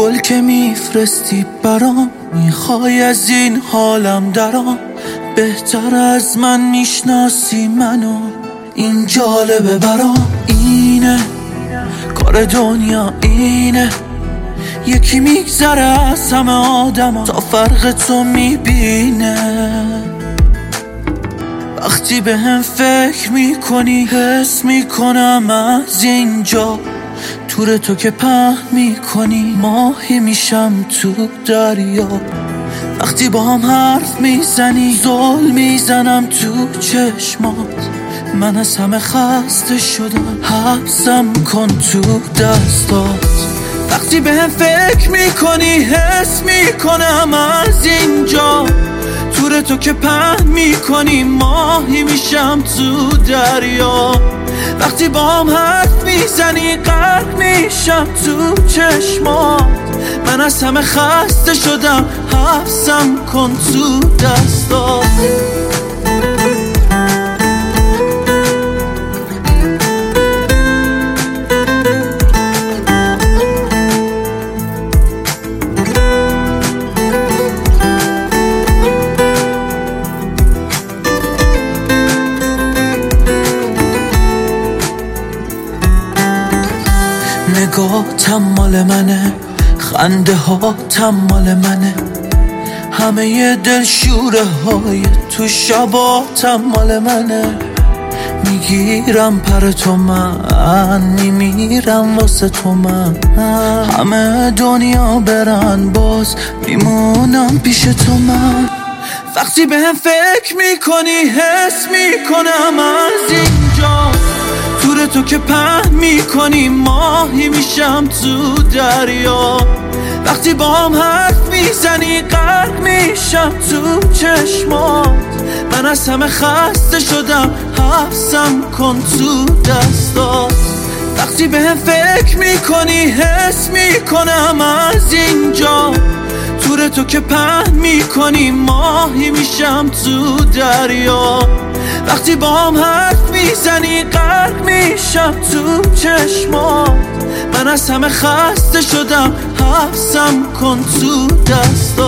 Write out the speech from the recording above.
گل که میفرستی برام، میخوای از این حالم درام. بهتر از من میشناسی منو، این جالبه برام. اینه کار دنیا، اینه یکی میگذره از همه آدم تا فرق تو میبینه. وقتی به هم فکر میکنی حس میکنم از اینجا، تور تو که پهن میکنی ماهی میشم تو دریا. وقتی با هم حرف میزنی زل میزنم تو چشمات. من از همه خسته شدم، حبسم کن تو دستات. وقتی به هم فکر میکنی حس میکنم از اینجا، تور تو که پهن میکنی ماهی میشم تو دریا. وقتی با هم حرف میزنی غرق میشم تو چشمات. من از همه خسته شدم، حبسم کن تو دستات. نگاهتم مال منه، خنده هاتم مال منه، همه دلشوره های تو شباتم مال منه. میگیرم پر تو من، میمیرم واسه تو من. همه دنیا برن باز میمونم پیش تو من. وقتی به هم فکر میکنی حس میکنم از اینجا، تور تو که پهن میکنی ماهی میشم تو دریا. وقتی با هم حرف میزنی غرق میشم تو چشمات. من از همه خسته شدم، حبسم کن تو دستات. وقتی به هم فکر میکنی حس میکنم از اینجا، تور تو که پهن میکنی ماهی میشم تو دریا. وقتی با هم حرف میزنی غرق میشم تو چشمات. من از همه خسته شدم، حبسم کن تو دستات.